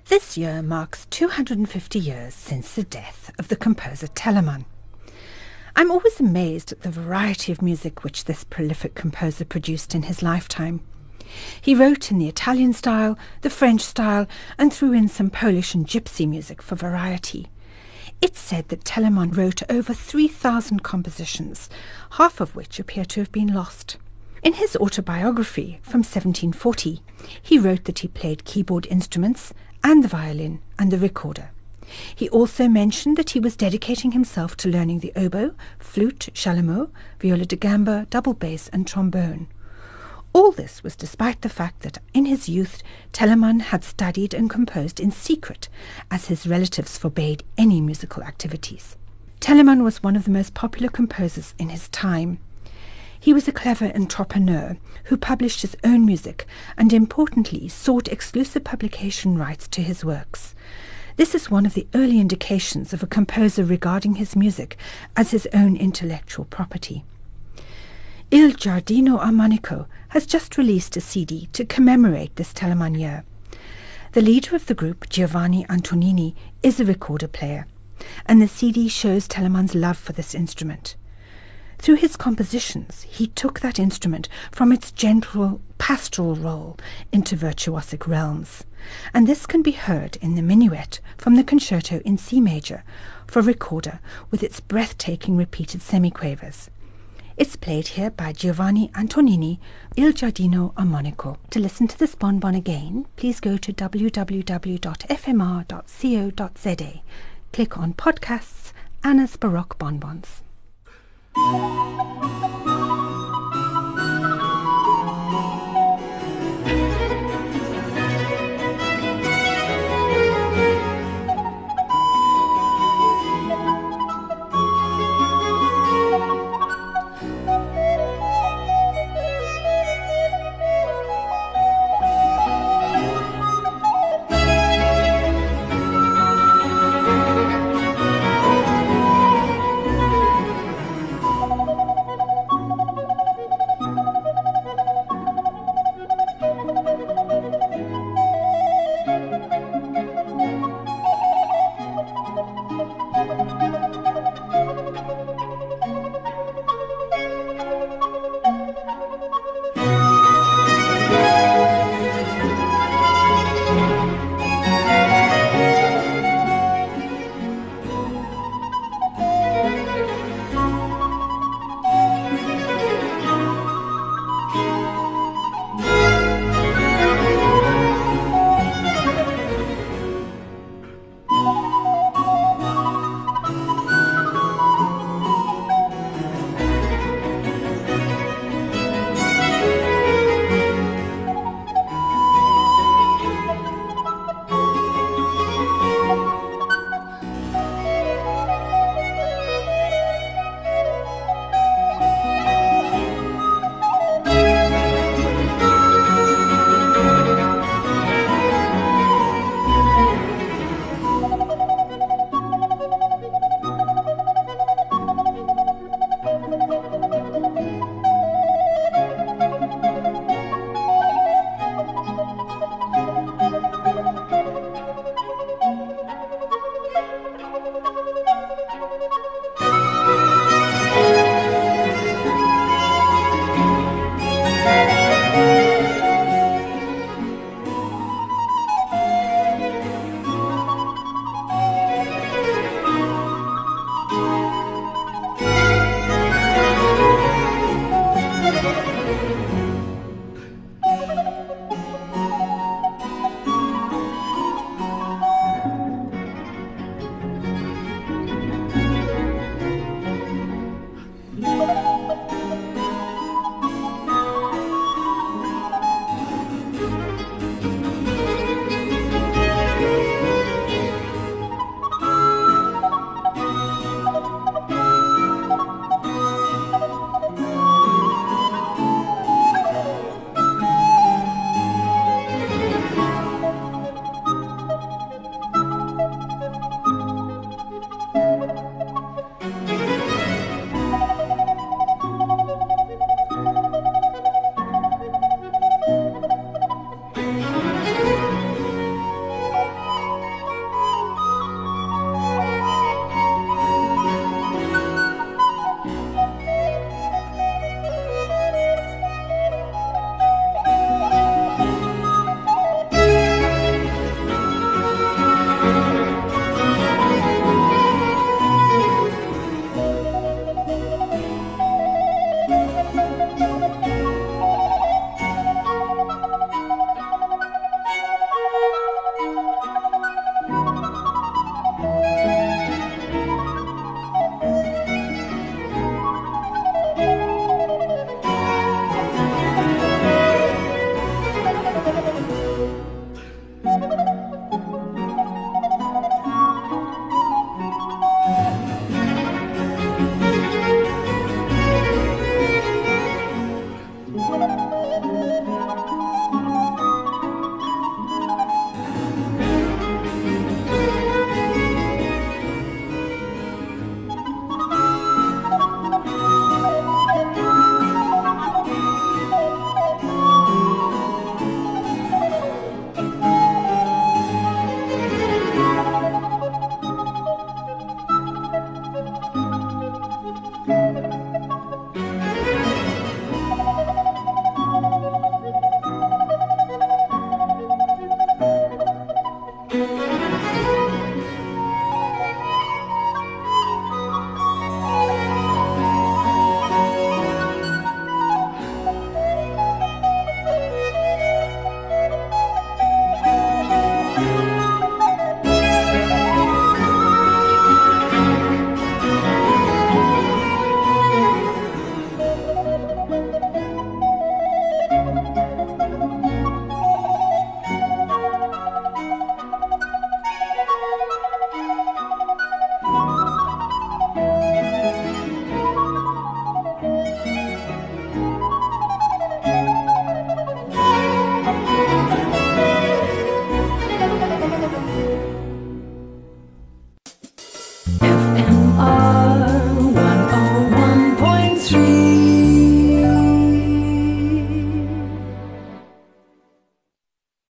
This year marks 250 years since the death of the composer Telemann. I'm always amazed at the variety of music which this prolific composer produced in his lifetime. He wrote in the Italian style, the French style, and threw in some Polish and gypsy music for variety. It's said that Telemann wrote over 3,000 compositions, half of which appear to have been lost. In his autobiography from 1740, he wrote that he played keyboard instruments and the violin and the recorder. He also mentioned that he was dedicating himself to learning the oboe, flute, chalumeau, viola da gamba, double bass and trombone. All this was despite the fact that in his youth Telemann had studied and composed in secret, as his relatives forbade any musical activities. Telemann was one of the most popular composers in his time. He was a clever entrepreneur who published his own music and, importantly, sought exclusive publication rights to his works. This is one of the early indications of a composer regarding his music as his own intellectual property. Il Giardino Armonico has just released a CD to commemorate this Telemann year. The leader of the group, Giovanni Antonini, is a recorder player, and the CD shows Telemann's love for this instrument. Through his compositions, he took that instrument from its gentle pastoral role into virtuosic realms, and this can be heard in the Minuet from the Concerto in C major for recorder with its breathtaking repeated semiquavers. It's played here by Giovanni Antonini, Il Giardino Armonico. To listen to this bonbon again, please go to www.fmr.co.za. Click on Podcasts, Anna's Baroque Bonbons.